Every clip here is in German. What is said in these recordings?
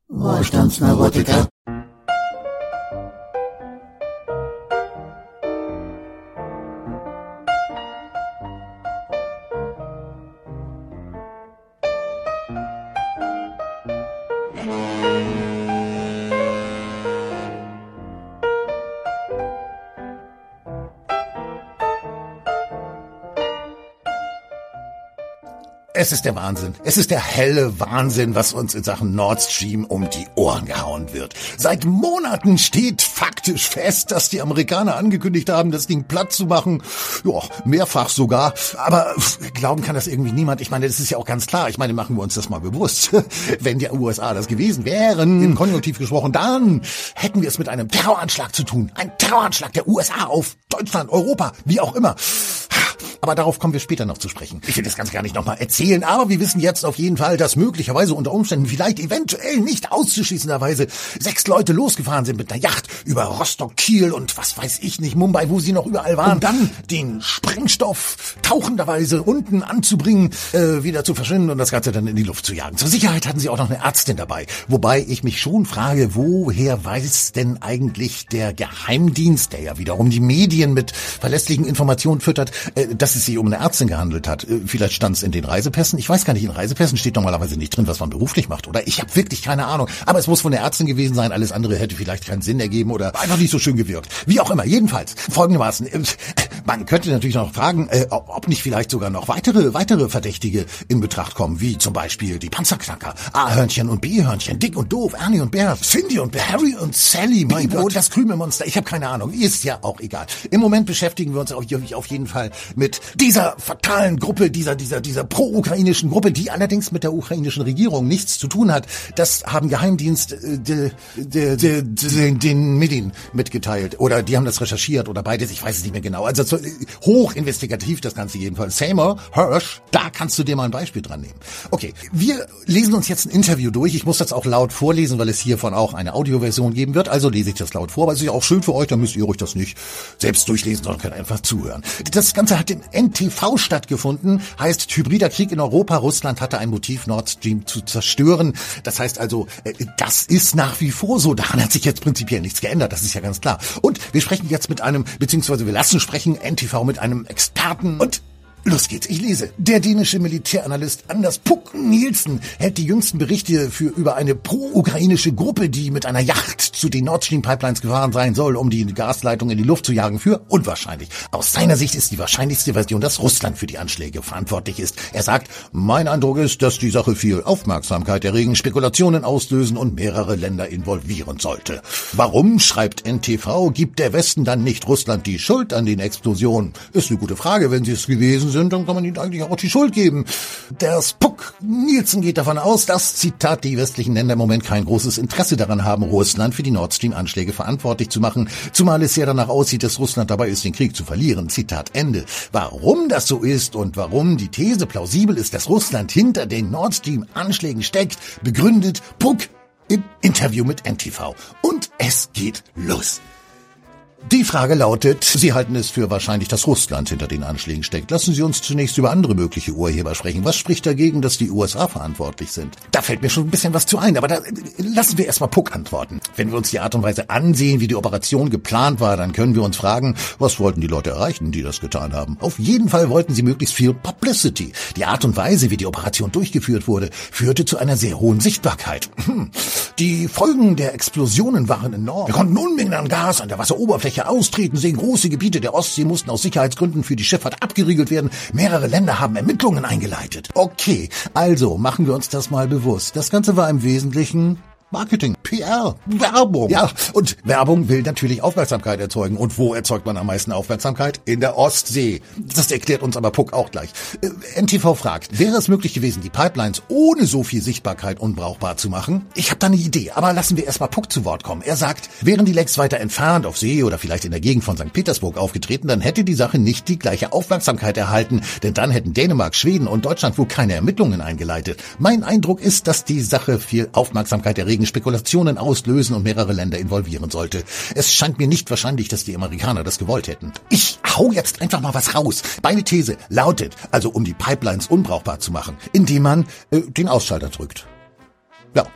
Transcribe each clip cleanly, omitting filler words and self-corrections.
Wohlstandsneurotiker. Es ist der Wahnsinn. Es ist der helle Wahnsinn, was uns in Sachen Nord Stream um die Ohren gehauen wird. Seit Monaten steht faktisch fest, dass die Amerikaner angekündigt haben, das Ding platt zu machen. Ja, mehrfach sogar. Aber glauben kann das irgendwie niemand. Ich meine, das ist ja auch ganz klar. Ich meine, machen wir uns das mal bewusst. Wenn die USA das gewesen wären, im Konjunktiv gesprochen, dann hätten wir es mit einem Terroranschlag zu tun. Ein Terroranschlag der USA auf Deutschland, Europa, wie auch immer. Aber darauf kommen wir später noch zu sprechen. Ich will das Ganze gar nicht nochmal erzählen, aber wir wissen jetzt auf jeden Fall, dass möglicherweise unter Umständen vielleicht eventuell nicht auszuschließenderweise 6 Leute losgefahren sind mit einer Yacht über Rostock, Kiel und was weiß ich nicht, Mumbai, wo sie noch überall waren, um dann den Sprengstoff tauchenderweise unten anzubringen, wieder zu verschwinden und das Ganze dann in die Luft zu jagen. Zur Sicherheit hatten sie auch noch eine Ärztin dabei, wobei ich mich schon frage, woher weiß denn eigentlich der Geheimdienst, der ja wiederum die Medien mit verlässlichen Informationen füttert, dass es sich um eine Ärztin gehandelt hat. Vielleicht stand es in den Reisepässen. Ich weiß gar nicht, in Reisepässen steht normalerweise nicht drin, was man beruflich macht. Oder ich habe wirklich keine Ahnung. Aber es muss von der Ärztin gewesen sein. Alles andere hätte vielleicht keinen Sinn ergeben oder einfach nicht so schön gewirkt. Wie auch immer. Jedenfalls folgendermaßen. Man könnte natürlich noch fragen, ob nicht vielleicht sogar noch weitere Verdächtige in Betracht kommen. Wie zum Beispiel die Panzerknacker, A-Hörnchen und B-Hörnchen, Dick und Doof, Ernie und Bert, Cindy und Bert, Harry und Sally, mein Gott, das Krümelmonster. Ich habe keine Ahnung. Ist ja auch egal. Im Moment beschäftigen wir uns auf jeden Fall mit dieser fatalen Gruppe, dieser pro-ukrainischen Gruppe, die allerdings mit der ukrainischen Regierung nichts zu tun hat. Das haben Geheimdienst den Medien mitgeteilt. Oder die haben das recherchiert oder beides, ich weiß es nicht mehr genau. Also hochinvestigativ das Ganze jedenfalls. Seymour Hersh, da kannst du dir mal ein Beispiel dran nehmen. Okay, wir lesen uns jetzt ein Interview durch. Ich muss das auch laut vorlesen, weil es hiervon auch eine Audioversion geben wird. Also lese ich das laut vor, weil es ist ja auch schön für euch, dann müsst ihr euch das nicht selbst durchlesen, sondern könnt einfach zuhören. Das Ganze hat im NTV stattgefunden, heißt hybrider Krieg in Europa. Russland hatte ein Motiv, Nord Stream zu zerstören. Das heißt also, das ist nach wie vor so. Daran hat sich jetzt prinzipiell nichts geändert, das ist ja ganz klar. Und wir sprechen jetzt mit einem, beziehungsweise wir lassen sprechen, NTV mit einem Experten und los geht's, ich lese. Der dänische Militäranalyst Anders Puk Nielsen hält die jüngsten Berichte über eine pro-ukrainische Gruppe, die mit einer Yacht zu den Nord Stream Pipelines gefahren sein soll, um die Gasleitung in die Luft zu jagen, für unwahrscheinlich. Aus seiner Sicht ist die wahrscheinlichste Version, dass Russland für die Anschläge verantwortlich ist. Er sagt, mein Eindruck ist, dass die Sache viel Aufmerksamkeit erregen, Spekulationen auslösen und mehrere Länder involvieren sollte. Warum, schreibt NTV, gibt der Westen dann nicht Russland die Schuld an den Explosionen? Ist eine gute Frage, wenn sie es gewesen sind, dann kann man ihnen eigentlich auch die Schuld geben. Der Puk Nielsen geht davon aus, dass, Zitat, die westlichen Länder im Moment kein großes Interesse daran haben, Russland für die Nord Stream Anschläge verantwortlich zu machen, zumal es ja danach aussieht, dass Russland dabei ist, den Krieg zu verlieren. Zitat Ende. Warum das so ist und warum die These plausibel ist, dass Russland hinter den Nord Stream Anschlägen steckt, begründet Puk im Interview mit NTV. Und es geht los. Die Frage lautet, Sie halten es für wahrscheinlich, dass Russland hinter den Anschlägen steckt. Lassen Sie uns zunächst über andere mögliche Urheber sprechen. Was spricht dagegen, dass die USA verantwortlich sind? Da fällt mir schon ein bisschen was zu ein, aber da lassen wir erstmal Puk antworten. Wenn wir uns die Art und Weise ansehen, wie die Operation geplant war, dann können wir uns fragen, was wollten die Leute erreichen, die das getan haben? Auf jeden Fall wollten sie möglichst viel Publicity. Die Art und Weise, wie die Operation durchgeführt wurde, führte zu einer sehr hohen Sichtbarkeit. Die Folgen der Explosionen waren enorm. Wir konnten Unmengen an Gas an der Wasseroberfläche austreten sehen. Große Gebiete der Ostsee mussten aus Sicherheitsgründen für die Schifffahrt abgeriegelt werden. Mehrere Länder haben Ermittlungen eingeleitet. Okay, also machen wir uns das mal bewusst. Das Ganze war im Wesentlichen Marketing, PR, Werbung. Ja, und Werbung will natürlich Aufmerksamkeit erzeugen. Und wo erzeugt man am meisten Aufmerksamkeit? In der Ostsee. Das erklärt uns aber Puk auch gleich. NTV fragt, wäre es möglich gewesen, die Pipelines ohne so viel Sichtbarkeit unbrauchbar zu machen? Ich habe da eine Idee, aber lassen wir erstmal Puk zu Wort kommen. Er sagt, wären die Lecks weiter entfernt auf See oder vielleicht in der Gegend von St. Petersburg aufgetreten, dann hätte die Sache nicht die gleiche Aufmerksamkeit erhalten, denn dann hätten Dänemark, Schweden und Deutschland wohl keine Ermittlungen eingeleitet. Mein Eindruck ist, dass die Sache viel Aufmerksamkeit erregen, Spekulationen auslösen und mehrere Länder involvieren sollte. Es scheint mir nicht wahrscheinlich, dass die Amerikaner das gewollt hätten. Ich hau jetzt einfach mal was raus. Meine These lautet, also um die Pipelines unbrauchbar zu machen, indem man den Ausschalter drückt. Ja.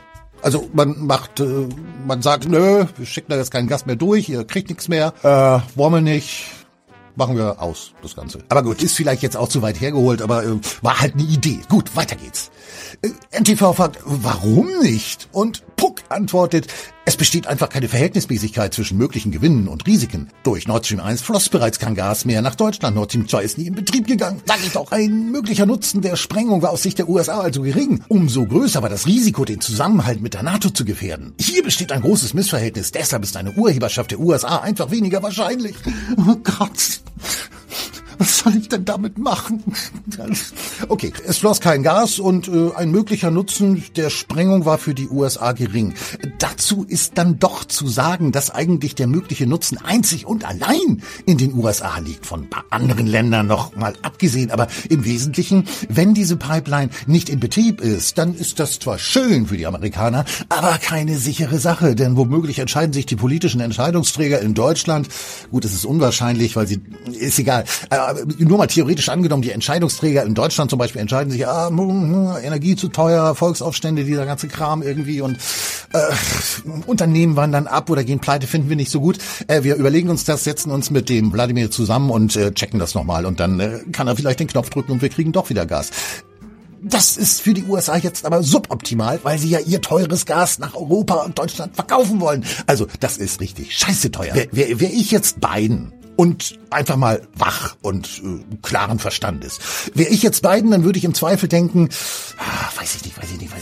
Also man sagt, nö, wir schicken da jetzt keinen Gas mehr durch, ihr kriegt nichts mehr, wollen wir nicht. Machen wir aus, das Ganze. Aber gut, ist vielleicht jetzt auch zu weit hergeholt, aber war halt eine Idee. Gut, weiter geht's. NTV fragt, warum nicht? Und Puck antwortet, es besteht einfach keine Verhältnismäßigkeit zwischen möglichen Gewinnen und Risiken. Durch Nord Stream 1 floss bereits kein Gas mehr nach Deutschland. Nord Stream 2 ist nie in Betrieb gegangen. Sag ich doch. Ein möglicher Nutzen der Sprengung war aus Sicht der USA also gering. Umso größer war das Risiko, den Zusammenhalt mit der NATO zu gefährden. Hier besteht ein großes Missverhältnis. Deshalb ist eine Urheberschaft der USA einfach weniger wahrscheinlich. Oh Gott. Was soll ich denn damit machen? Okay, es floss kein Gas und ein möglicher Nutzen der Sprengung war für die USA gering. Dazu ist dann doch zu sagen, dass eigentlich der mögliche Nutzen einzig und allein in den USA liegt, von ein paar anderen Ländern noch mal abgesehen. Aber im Wesentlichen, wenn diese Pipeline nicht in Betrieb ist, dann ist das zwar schön für die Amerikaner, aber keine sichere Sache, denn womöglich entscheiden sich die politischen Entscheidungsträger in Deutschland, gut, es ist unwahrscheinlich, weil ist egal, nur mal theoretisch angenommen, die Entscheidungsträger in Deutschland zum Beispiel entscheiden sich, Energie zu teuer, Volksaufstände, dieser ganze Kram irgendwie und Unternehmen wandern ab oder gehen pleite, finden wir nicht so gut. Wir überlegen uns das, setzen uns mit dem Wladimir zusammen und checken das nochmal und dann kann er vielleicht den Knopf drücken und wir kriegen doch wieder Gas. Das ist für die USA jetzt aber suboptimal, weil sie ja ihr teures Gas nach Europa und Deutschland verkaufen wollen. Also das ist richtig scheiße teuer. Wär ich jetzt Biden und einfach mal wach und klaren Verstandes. Wäre ich jetzt Biden, dann würde ich im Zweifel denken, weiß ich nicht.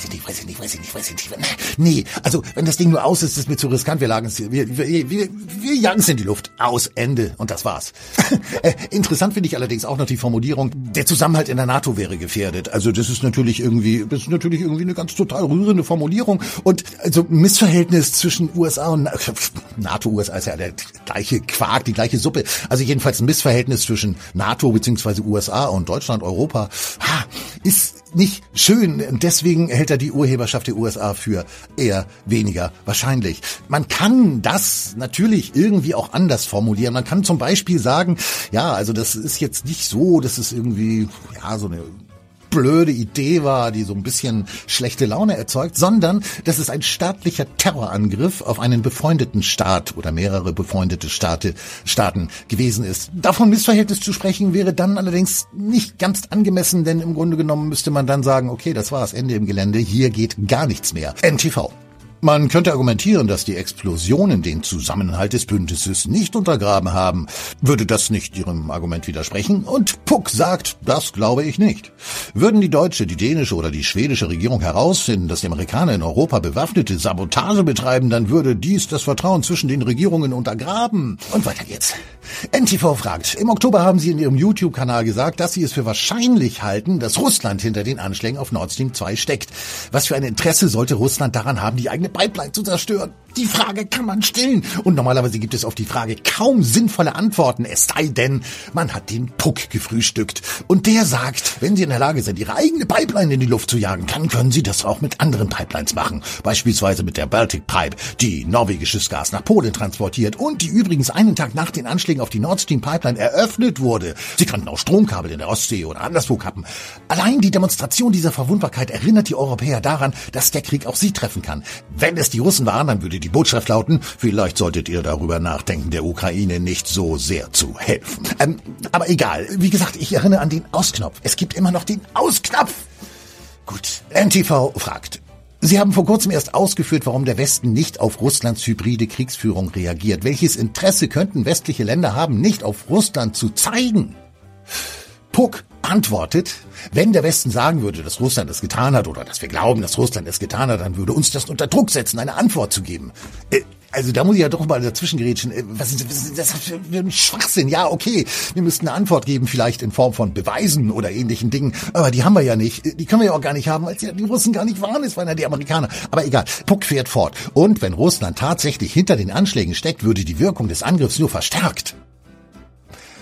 Nee, also wenn das Ding nur aus ist, ist mir zu riskant, wir jagen es in die Luft. Aus, Ende. Und das war's. Interessant finde ich allerdings auch noch die Formulierung, der Zusammenhalt in der NATO wäre gefährdet. Also das ist natürlich irgendwie eine ganz total rührende Formulierung. Und also Missverhältnis zwischen USA und NATO, USA ist ja der gleiche Quark, die gleiche Suppe. Also jedenfalls ein Missverhältnis zwischen NATO bzw. USA und Deutschland, Europa, ist nicht schön. Und deswegen hält er die Urheberschaft der USA für eher weniger wahrscheinlich. Man kann das natürlich irgendwie auch anders formulieren. Man kann zum Beispiel sagen, ja, also das ist jetzt nicht so, dass es irgendwie, so eine blöde Idee war, die so ein bisschen schlechte Laune erzeugt, sondern dass es ein staatlicher Terrorangriff auf einen befreundeten Staat oder mehrere befreundete Staaten gewesen ist. Davon Missverhältnis zu sprechen wäre dann allerdings nicht ganz angemessen, denn im Grunde genommen müsste man dann sagen, okay, das war's, Ende im Gelände, hier geht gar nichts mehr. NTV. Man könnte argumentieren, dass die Explosionen den Zusammenhalt des Bündnisses nicht untergraben haben. Würde das nicht Ihrem Argument widersprechen? Und Puck sagt, das glaube ich nicht. Würden die deutsche, die dänische oder die schwedische Regierung herausfinden, dass die Amerikaner in Europa bewaffnete Sabotage betreiben, dann würde dies das Vertrauen zwischen den Regierungen untergraben. Und weiter geht's. NTV fragt, im Oktober haben Sie in Ihrem YouTube-Kanal gesagt, dass Sie es für wahrscheinlich halten, dass Russland hinter den Anschlägen auf Nord Stream 2 steckt. Was für ein Interesse sollte Russland daran haben, die eigene Pipeline zu zerstören? Die Frage kann man stellen. Und normalerweise gibt es auf die Frage kaum sinnvolle Antworten, es sei denn, man hat den Puck gefrühstückt. Und der sagt, wenn Sie in der Lage sind, Ihre eigene Pipeline in die Luft zu jagen, dann können Sie das auch mit anderen Pipelines machen. Beispielsweise mit der Baltic Pipe, die norwegisches Gas nach Polen transportiert und die übrigens einen Tag nach den Anschlägen auf die Nord Stream Pipeline eröffnet wurde. Sie könnten auch Stromkabel in der Ostsee oder anderswo kappen. Allein die Demonstration dieser Verwundbarkeit erinnert die Europäer daran, dass der Krieg auch sie treffen kann. Wenn es die Russen waren, dann würde die Botschaft lauten, vielleicht solltet ihr darüber nachdenken, der Ukraine nicht so sehr zu helfen. Aber egal, wie gesagt, ich erinnere an den Ausknopf. Es gibt immer noch den Ausknopf. Gut, NTV fragt. Sie haben vor kurzem erst ausgeführt, warum der Westen nicht auf Russlands hybride Kriegsführung reagiert. Welches Interesse könnten westliche Länder haben, nicht auf Russland zu zeigen? Puck antwortet, wenn der Westen sagen würde, dass Russland es getan hat oder dass wir glauben, dass Russland es getan hat, dann würde uns das unter Druck setzen, eine Antwort zu geben. Also da muss ich ja doch mal dazwischen gerätschen. Was ist das für ein Schwachsinn? Ja, okay, wir müssten eine Antwort geben, vielleicht in Form von Beweisen oder ähnlichen Dingen. Aber die haben wir ja nicht. Die können wir ja auch gar nicht haben, weil es ja die Russen gar nicht waren. Es waren ja die Amerikaner. Aber egal, Puck fährt fort. Und wenn Russland tatsächlich hinter den Anschlägen steckt, würde die Wirkung des Angriffs nur verstärkt.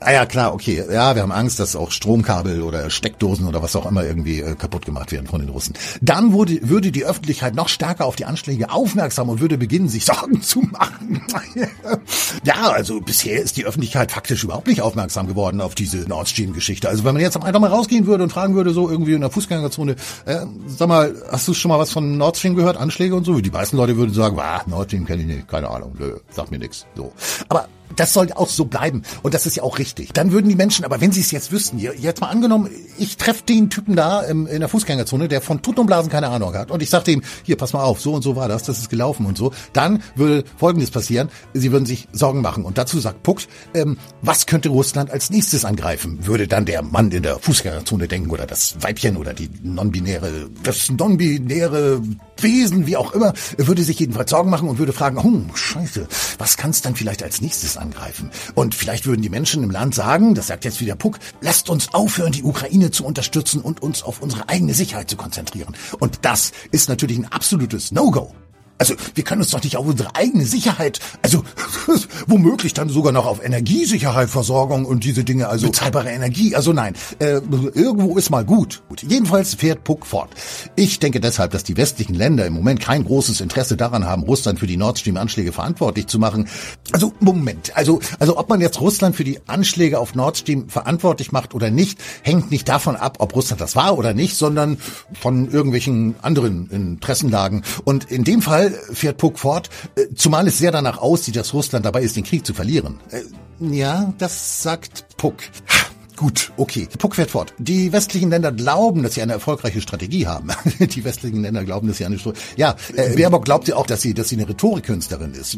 Ah ja, klar, okay. Ja, wir haben Angst, dass auch Stromkabel oder Steckdosen oder was auch immer irgendwie kaputt gemacht werden von den Russen. Dann würde die Öffentlichkeit noch stärker auf die Anschläge aufmerksam und würde beginnen, sich Sorgen zu machen. Ja, also bisher ist die Öffentlichkeit faktisch überhaupt nicht aufmerksam geworden auf diese Nord Stream-Geschichte. Also wenn man jetzt einfach mal rausgehen würde und fragen würde, so irgendwie in der Fußgängerzone, sag mal, hast du schon mal was von Nord Stream gehört, Anschläge und so? Die meisten Leute würden sagen, Nord Stream kenne ich nicht, keine Ahnung, sagt mir nichts. So. Aber das soll auch so bleiben. Und das ist ja auch richtig. Dann würden die Menschen, aber wenn sie es jetzt wüssten, jetzt mal angenommen, ich treffe den Typen da in der Fußgängerzone, der von Tut und Blasen keine Ahnung hat. Und ich sage dem, hier, pass mal auf, so und so war das ist gelaufen und so. Dann würde Folgendes passieren. Sie würden sich Sorgen machen. Und dazu sagt Puck, was könnte Russland als nächstes angreifen? Würde dann der Mann in der Fußgängerzone denken oder das Weibchen oder das non-binäre Wesen, wie auch immer, würde sich jedenfalls Sorgen machen und würde fragen, scheiße, was kann es dann vielleicht als nächstes angreifen? Und vielleicht würden die Menschen im Land sagen, das sagt jetzt wieder Puck, lasst uns aufhören, die Ukraine zu unterstützen und uns auf unsere eigene Sicherheit zu konzentrieren. Und das ist natürlich ein absolutes No-Go. Also wir können uns doch nicht auf unsere eigene Sicherheit, also womöglich dann sogar noch auf Energiesicherheit, Versorgung und diese Dinge, also bezahlbare Energie, also nein, irgendwo ist mal gut. Jedenfalls fährt Puck fort. Ich denke deshalb, dass die westlichen Länder im Moment kein großes Interesse daran haben, Russland für die Nord Stream-Anschläge verantwortlich zu machen. Also Moment, also ob man jetzt Russland für die Anschläge auf Nord Stream verantwortlich macht oder nicht, hängt nicht davon ab, ob Russland das war oder nicht, sondern von irgendwelchen anderen Interessenlagen. Und in dem Fall fährt Puck fort, zumal es sehr danach aussieht, dass Russland dabei ist, den Krieg zu verlieren. Ja, das sagt Puck. Gut, okay. Puck fährt fort. Die westlichen Länder glauben, dass sie eine erfolgreiche Strategie haben. Die westlichen Länder glauben, dass sie eine Strategie... Ja, Baerbock glaubt ja auch, dass sie eine Rhetorikkünstlerin ist.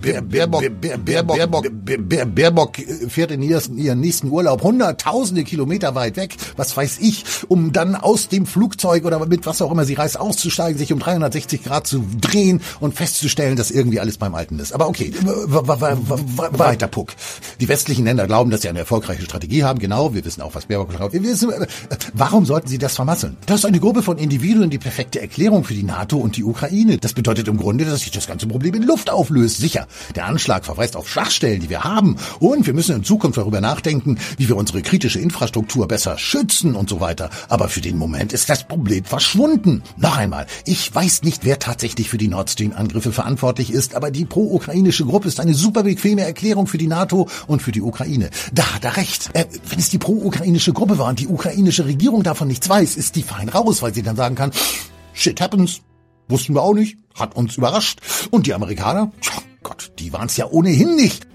Baerbock fährt in ihren nächsten Urlaub hunderttausende Kilometer weit weg, was weiß ich, um dann aus dem Flugzeug oder mit was auch immer sie reist auszusteigen, sich um 360 Grad zu drehen und festzustellen, dass irgendwie alles beim Alten ist. Aber okay, weiter Puck. Die westlichen Länder glauben, dass sie eine erfolgreiche Strategie haben, genau. Wir wissen auch, was Baerbock glaubt. Wir wissen, warum sollten sie das vermasseln? Das ist eine Gruppe von Individuen, die perfekte Erklärung für die NATO und die Ukraine. Das bedeutet im Grunde, dass sich das ganze Problem in Luft auflöst. Sicher, der Anschlag verweist auf Schwachstellen, die wir haben. Und wir müssen in Zukunft darüber nachdenken, wie wir unsere kritische Infrastruktur besser schützen und so weiter. Aber für den Moment ist das Problem verschwunden. Noch einmal, ich weiß nicht, wer tatsächlich für die Nord Stream-Angriffe verantwortlich ist, aber die pro-ukrainische Gruppe ist eine super bequeme Erklärung für die NATO und für die Ukraine. Da hat er recht. Wenn es die pro-ukrainische Gruppe war und die ukrainische Regierung davon nichts weiß, ist die fein raus, weil sie dann sagen kann, shit happens, wussten wir auch nicht, hat uns überrascht. Und die Amerikaner, Gott, die waren es ja ohnehin nicht.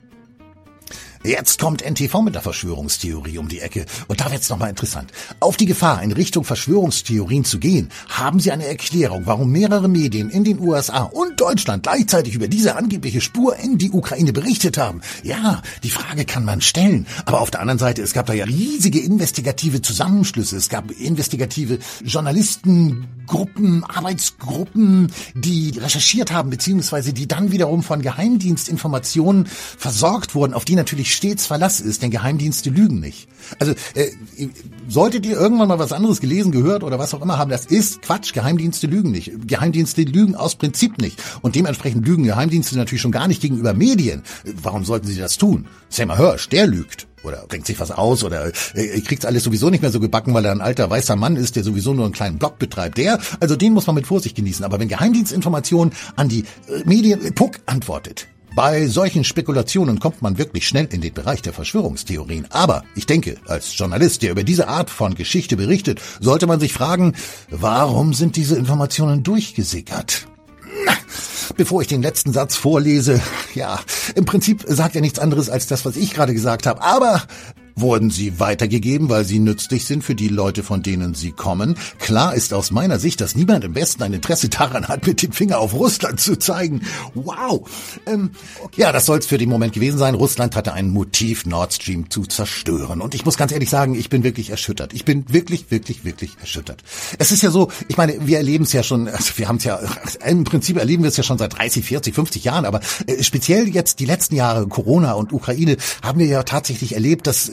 Jetzt kommt NTV mit der Verschwörungstheorie um die Ecke. Und da wird's nochmal interessant. Auf die Gefahr, in Richtung Verschwörungstheorien zu gehen, haben sie eine Erklärung, warum mehrere Medien in den USA und Deutschland gleichzeitig über diese angebliche Spur in die Ukraine berichtet haben. Ja, die Frage kann man stellen. Aber auf der anderen Seite, es gab da ja riesige investigative Zusammenschlüsse. Es gab investigative Journalistengruppen, Arbeitsgruppen, die recherchiert haben, beziehungsweise die dann wiederum von Geheimdienstinformationen versorgt wurden, auf die natürlich stets Verlass ist, denn Geheimdienste lügen nicht. Also solltet ihr irgendwann mal was anderes gelesen, gehört oder was auch immer haben, das ist Quatsch, Geheimdienste lügen nicht. Geheimdienste lügen aus Prinzip nicht. Und dementsprechend lügen Geheimdienste natürlich schon gar nicht gegenüber Medien. Warum sollten sie das tun? Seymour Hersh, der lügt. Oder denkt sich was aus oder kriegt alles sowieso nicht mehr so gebacken, weil er ein alter weißer Mann ist, der sowieso nur einen kleinen Blog betreibt. Also den muss man mit Vorsicht genießen. Aber wenn Geheimdienstinformationen an die Medien, Puck antwortet. Bei solchen Spekulationen kommt man wirklich schnell in den Bereich der Verschwörungstheorien. Aber ich denke, als Journalist, der über diese Art von Geschichte berichtet, sollte man sich fragen, warum sind diese Informationen durchgesickert? Bevor ich den letzten Satz vorlese, ja, im Prinzip sagt er nichts anderes als das, was ich gerade gesagt habe. Aber wurden sie weitergegeben, weil sie nützlich sind für die Leute, von denen sie kommen? Klar ist aus meiner Sicht, dass niemand im Westen ein Interesse daran hat, mit dem Finger auf Russland zu zeigen. Wow. Ja, das soll's für den Moment gewesen sein. Russland hatte ein Motiv, Nord Stream zu zerstören. Und ich muss ganz ehrlich sagen, ich bin wirklich erschüttert. Ich bin wirklich, wirklich, wirklich erschüttert. Es ist ja so, ich meine, wir erleben es ja schon, also wir haben es ja, im Prinzip erleben wir es ja schon seit 30, 40, 50 Jahren, aber speziell jetzt die letzten Jahre, Corona und Ukraine, haben wir ja tatsächlich erlebt, dass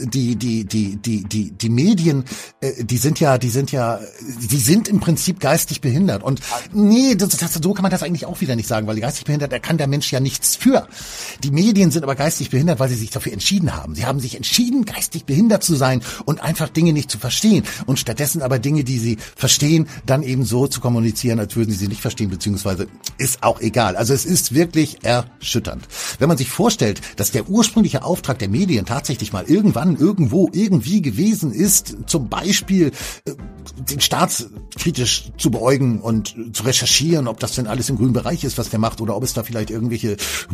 die Medien, die sind im Prinzip geistig behindert. Und nee, so kann man das eigentlich auch wieder nicht sagen, weil geistig behindert, da kann der Mensch ja nichts für. Die Medien sind aber geistig behindert, weil sie sich dafür entschieden haben. Sie haben sich entschieden, geistig behindert zu sein und einfach Dinge nicht zu verstehen. Und stattdessen aber Dinge, die sie verstehen, dann eben so zu kommunizieren, als würden sie nicht verstehen, beziehungsweise ist auch egal. Also es ist wirklich erschütternd. Wenn man sich vorstellt, dass der ursprüngliche Auftrag der Medien tatsächlich mal irgendwann, irgendwo, irgendwie gewesen ist, zum Beispiel den Staat kritisch zu beäugen und zu recherchieren, ob das denn alles im grünen Bereich ist, was der macht, oder ob es da vielleicht irgendwelche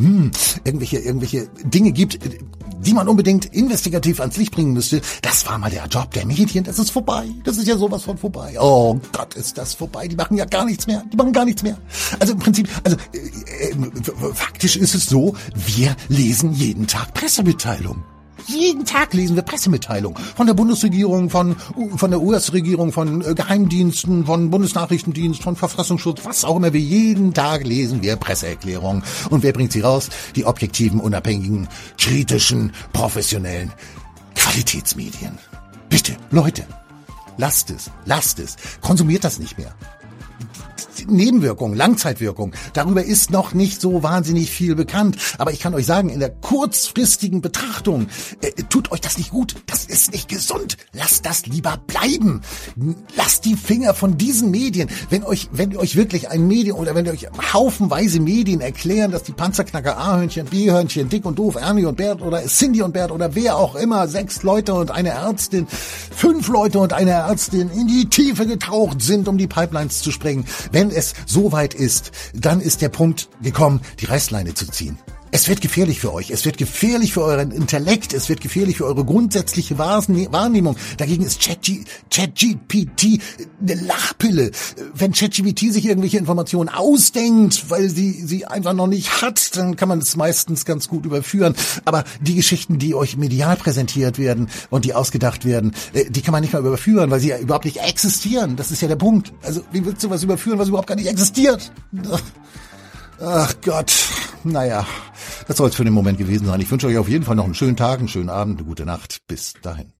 Dinge gibt, die man unbedingt investigativ ans Licht bringen müsste. Das war mal der Job der Medien. Das ist vorbei. Das ist ja sowas von vorbei. Oh Gott, ist das vorbei. Die machen ja gar nichts mehr. Also im Prinzip, faktisch ist es so, wir lesen jeden Tag Pressemitteilungen. Jeden Tag lesen wir Pressemitteilungen von der Bundesregierung, von der US-Regierung, von Geheimdiensten, von Bundesnachrichtendienst, von Verfassungsschutz, was auch immer. Jeden Tag lesen wir Presseerklärungen. Und wer bringt sie raus? Die objektiven, unabhängigen, kritischen, professionellen Qualitätsmedien. Bitte, Leute, lasst es. Konsumiert das nicht mehr. Nebenwirkungen, Langzeitwirkungen, darüber ist noch nicht so wahnsinnig viel bekannt. Aber ich kann euch sagen, in der kurzfristigen Betrachtung tut euch das nicht gut. Das ist nicht gesund. Lasst das lieber bleiben. Lasst die Finger von diesen Medien. Wenn euch wirklich ein Medium oder wenn euch haufenweise Medien erklären, dass die Panzerknacker A-Hörnchen, B-Hörnchen, Dick und Doof, Ernie und Bert oder Cindy und Bert oder wer auch immer, 6 Leute und eine Ärztin, 5 Leute und eine Ärztin in die Tiefe getaucht sind, um die Pipelines zu sprengen. Wenn es soweit ist, dann ist der Punkt gekommen, die Reißleine zu ziehen. Es wird gefährlich für euch, es wird gefährlich für euren Intellekt, es wird gefährlich für eure grundsätzliche Wahrnehmung. Dagegen ist ChatGPT eine Lachpille. Wenn ChatGPT sich irgendwelche Informationen ausdenkt, weil sie einfach noch nicht hat, dann kann man es meistens ganz gut überführen. Aber die Geschichten, die euch medial präsentiert werden und die ausgedacht werden, die kann man nicht mal überführen, weil sie ja überhaupt nicht existieren. Das ist ja der Punkt. Also wie willst du was überführen, was überhaupt gar nicht existiert? Ach Gott, naja, das soll es für den Moment gewesen sein. Ich wünsche euch auf jeden Fall noch einen schönen Tag, einen schönen Abend, eine gute Nacht. Bis dahin.